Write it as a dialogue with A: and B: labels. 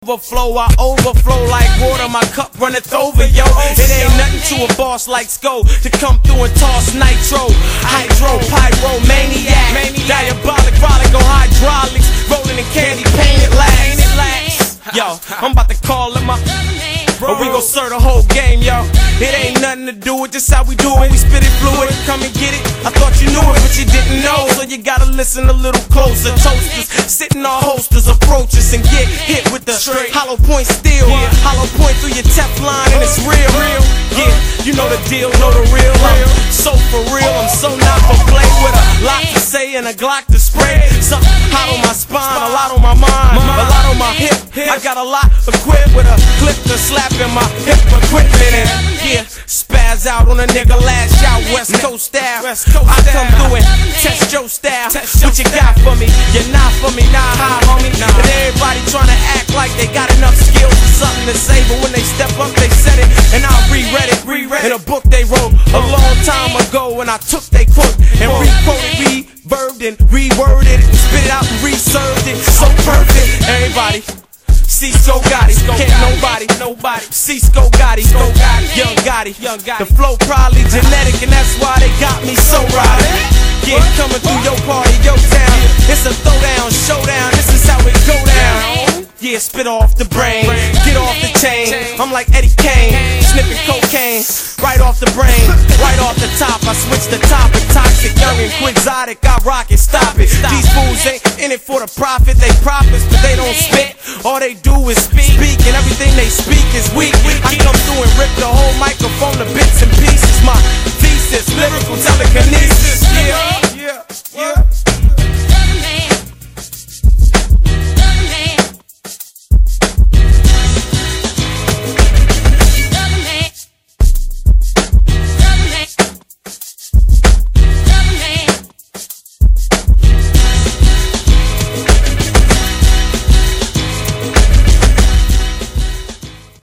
A: Overflow, I overflow like water, my cup runneth over, yo. It ain't nothing to a boss like Sko to come through and toss nitro, hydro, pyro, maniac, diabolic, frolic on hydraulics, rolling in candy, painted lax. Yo, I'm about to call him up, but we gon' serve the whole game, yo. It ain't nothing to do with just how we do it. We spit it fluid, come and get it. I thought you knew it, but you didn't know, so you gotta listen a little closer. Toasters, sitting on holsters, approach us and get hit with the hollow point steel. Hollow point through your Teflon and it's real. Yeah, you know the deal, know the real. I'm so for real, I'm so not for play. With a lot to say and a Glock to spray. Something hot on my spine, a lot on my mind, a lot on my hip. I got a lot equipped with a clip to slap in my hip equipment. And yeah, spaz out on a nigga, lash out West Coast style. I come through and test your style. What you got for me? You're not for me, nah, high, homie. And everybody tryna act like they got enough skills for something to say, but when they step up, they said it, and I reread it in a book they wrote a long time ago. When I took they quote and re-quoted, reverbed and reworded it, and spit it out and reserved it. So perfect, everybody. Cisco Gotti, can't nobody Cisco Gotti, Young Gotti. The flow probably genetic, and that's why they got me so right. Yeah, coming through your party, your town. It's a throwdown, showdown. This is how it go down. Yeah, spit off the brain, get off the chain. I'm like Eddie Kane, sniffing cocaine. Right off the brain, right off the top. I switch the topic, toxic, young and quixotic. I rock it, stop it. These fools ain't in it for the profit. They prophets, but they don't spit. All they do is speak, and everything they speak is weak. I come through and rip the whole microphone to bits and pieces. My thesis, lyrical telekinesis. Yeah.